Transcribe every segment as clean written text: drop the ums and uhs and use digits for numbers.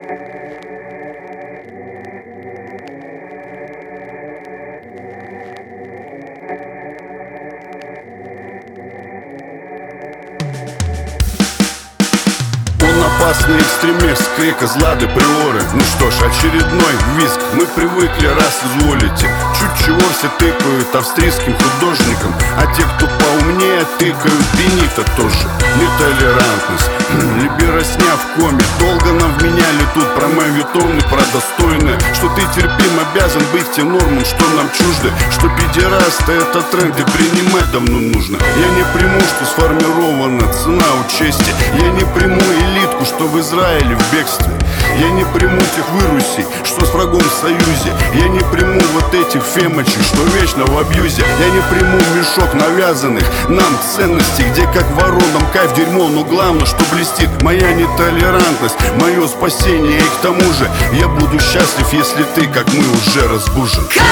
Опасный экстремист, крик из Лады Приоры. Ну что ж, очередной визг. Мы привыкли, раз изволите. Чуть чего все тыкают австрийским художникам, а те, кто поумнее, тыкают Бенита тоже. Нетолерантность, либеросня в коме. Долго нам вменяли тут про моветоны, про достойное, что ты терпим обязан быть тем нормам, что нам чужды, что педерасты это тренд и принимать давно нужно. Я не приму, что сформирована цена у чести. Я не приму элитку, что в Израиле в бегстве. Я не приму тех вырусей, что с врагом в союзе. Я не приму вот этих фемочек, что вечно в абьюзе. Я не приму мешок навязанных нам ценностей, где как воронам кайф дерьмо, но главное, что блестит моя нетолерантность, мое спасение. И к тому же я буду счастлив, если ты, как мы, уже разбужен. Как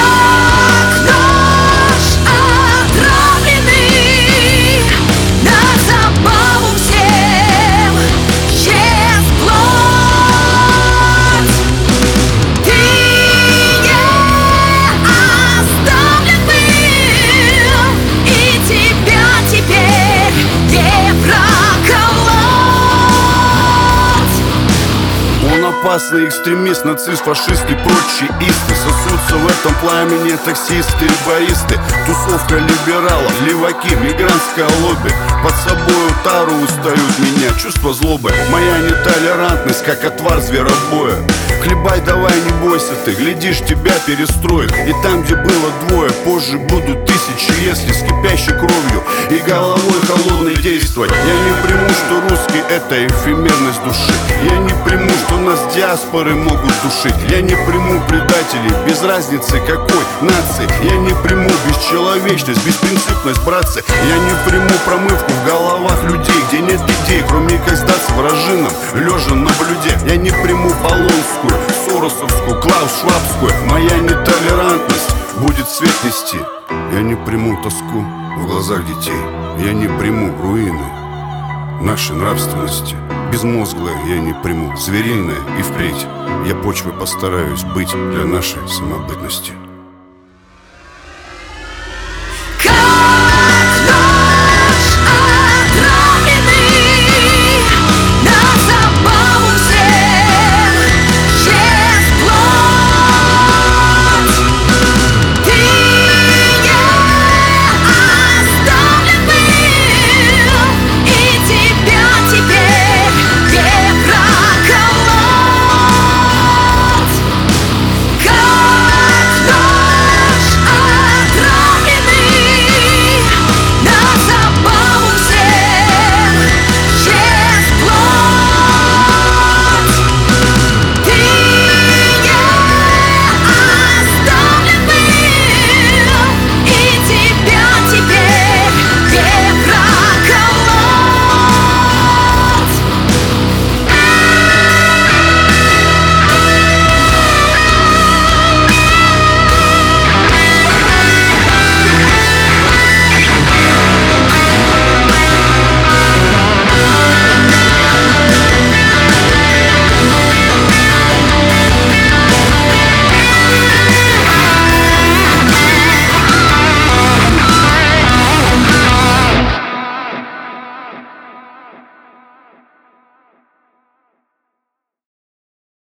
нож отравленный, на забаву всем ест плоть. Ты не оставлен был, и тебя теперь не проколоть. Он опасный экстремист, нацист, фашист и прочие исты. Сосутся в этом пламени таксисты и баристы. Тусовка либералов, леваки, мигрантское лобби. Под собою тару устают меня чувство злобы. Моя нетолерантность, как отвар зверобоя. Хлебай давай, не бойся ты, глядишь, тебя перестроят. И там, где было двое, позже будут тысячи, если с кипящей кровью и головой холодной действовать. Я не приму, что русский это эфемерность души. Я не приму, что нас диаспоры могут душить. Я не приму предателей, без разницы какой нации. Я не приму бесчеловечность, беспринципность, братцы. Я не приму промывку в головах людей, где нет идей, кроме как сдаться вражинам, лежа на блюде. Я не приму Полонскую, Соросовскую, Клаус-Швабскую. Моя нетолерантность будет свет нести. Я не приму тоску в глазах детей. Я не приму руины нашей нравственности. Безмозглое я не приму, звериное и впредь. Я почвой постараюсь быть для нашей самобытности.